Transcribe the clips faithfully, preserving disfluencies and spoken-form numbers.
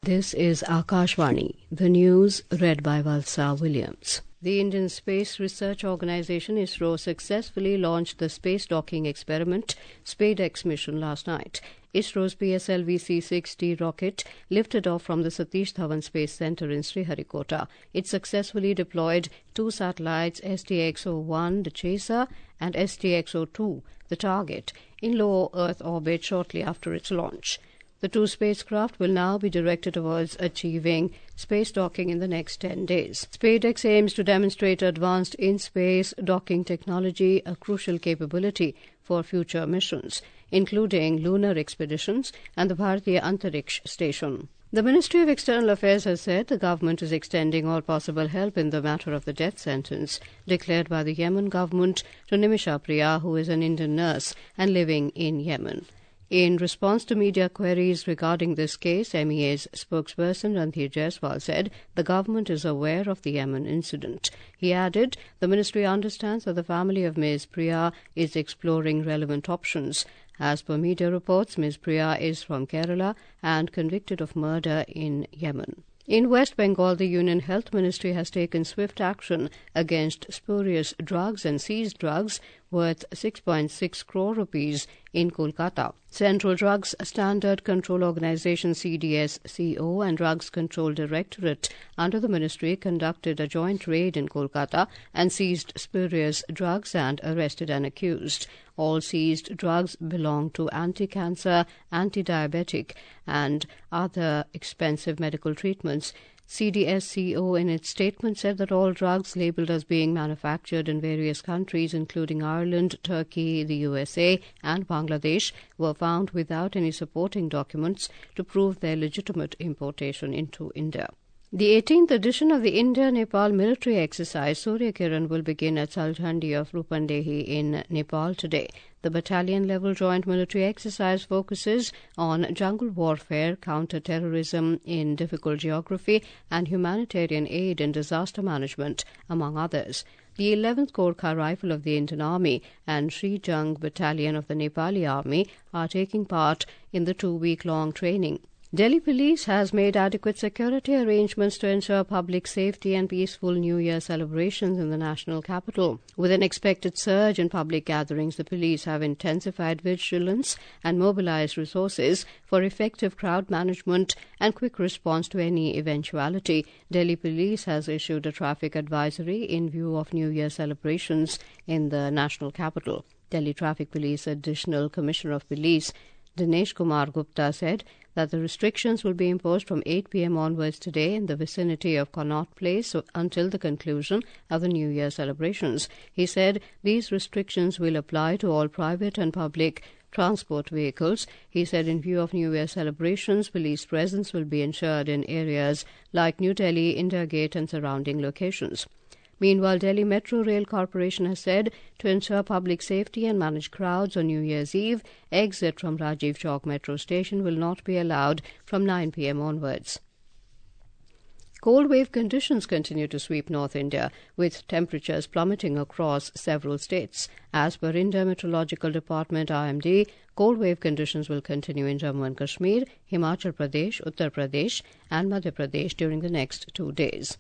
This is Akashvani, the news read by Valsa Williams. The Indian Space Research Organisation ISRO successfully launched the space docking experiment SpaceX mission last night. ISRO's P S L V C six D rocket lifted off from the Satish Dhawan Space Centre in Sriharikota. It successfully deployed two satellites, S T X zero one, the chaser, and S T X zero two, the target, in low Earth orbit shortly after its launch. The two spacecraft will now be directed towards achieving space docking in the next ten days. SpaceX aims to demonstrate advanced in-space docking technology, a crucial capability for future missions, including lunar expeditions and the Bharatiya Antariksh Station. The Ministry of External Affairs has said the government is extending all possible help in the matter of the death sentence declared by the Yemen government to Nimisha Priya, who is an Indian nurse and living in Yemen. In response to media queries regarding this case, M E A's spokesperson Randhir Jaiswal said the government is aware of the Yemen incident. He added the ministry understands that the family of Miz Priya is exploring relevant options. As per media reports, Miz Priya is from Kerala and convicted of murder in Yemen. In West Bengal, the Union Health Ministry has taken swift action against spurious drugs and seized drugs worth six point six crore rupees in Kolkata. Central Drugs Standard Control Organisation C D S C O and Drugs Control Directorate under the ministry conducted a joint raid in Kolkata and seized spurious drugs and arrested an accused. All seized drugs belong to anti-cancer, anti-diabetic and other expensive medical treatments. C D S C O in its statement said that all drugs labelled as being manufactured in various countries including Ireland, Turkey, the U S A and Bangladesh were found without any supporting documents to prove their legitimate importation into India. The eighteenth edition of the India-Nepal military exercise Surya Kiran will begin at Salchandi of Rupandehi in Nepal today. The battalion-level joint military exercise focuses on jungle warfare, counter-terrorism in difficult geography, and humanitarian aid and disaster management, among others. The eleventh Gorkha Rifle of the Indian Army and Sri Jung Battalion of the Nepali Army are taking part in the two-week-long training. Delhi Police has made adequate security arrangements to ensure public safety and peaceful New Year celebrations in the national capital. With an expected surge in public gatherings, the police have intensified vigilance and mobilized resources for effective crowd management and quick response to any eventuality. Delhi Police has issued a traffic advisory in view of New Year celebrations in the national capital. Delhi Traffic Police Additional Commissioner of Police Dinesh Kumar Gupta said that the restrictions will be imposed from eight p m onwards today in the vicinity of Connaught Place until the conclusion of the New Year celebrations. He said these restrictions will apply to all private and public transport vehicles. He said in view of New Year celebrations, police presence will be ensured in areas like New Delhi, India Gate and surrounding locations. Meanwhile, Delhi Metro Rail Corporation has said to ensure public safety and manage crowds on New Year's Eve, exit from Rajiv Chowk Metro Station will not be allowed from nine p m onwards. Cold wave conditions continue to sweep North India, with temperatures plummeting across several states. As per India Meteorological Department I M D, cold wave conditions will continue in Jammu and Kashmir, Himachal Pradesh, Uttar Pradesh and Madhya Pradesh during the next two days.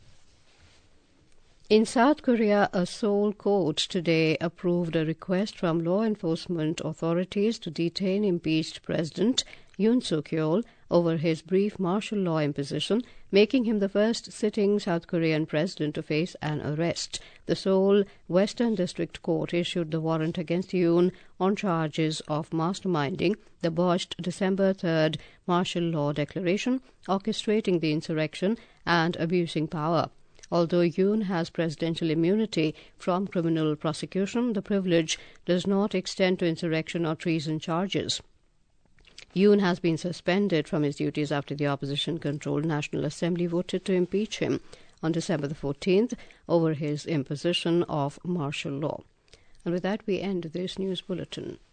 In South Korea, a Seoul court today approved a request from law enforcement authorities to detain impeached President Yoon Suk-yeol over his brief martial law imposition, making him the first sitting South Korean president to face an arrest. The Seoul Western District Court issued the warrant against Yoon on charges of masterminding the botched December third martial law declaration, orchestrating the insurrection, and abusing power. Although Yoon has presidential immunity from criminal prosecution, the privilege does not extend to insurrection or treason charges. Yoon has been suspended from his duties after the opposition-controlled National Assembly voted to impeach him on December the fourteenth over his imposition of martial law. And with that, we end this news bulletin.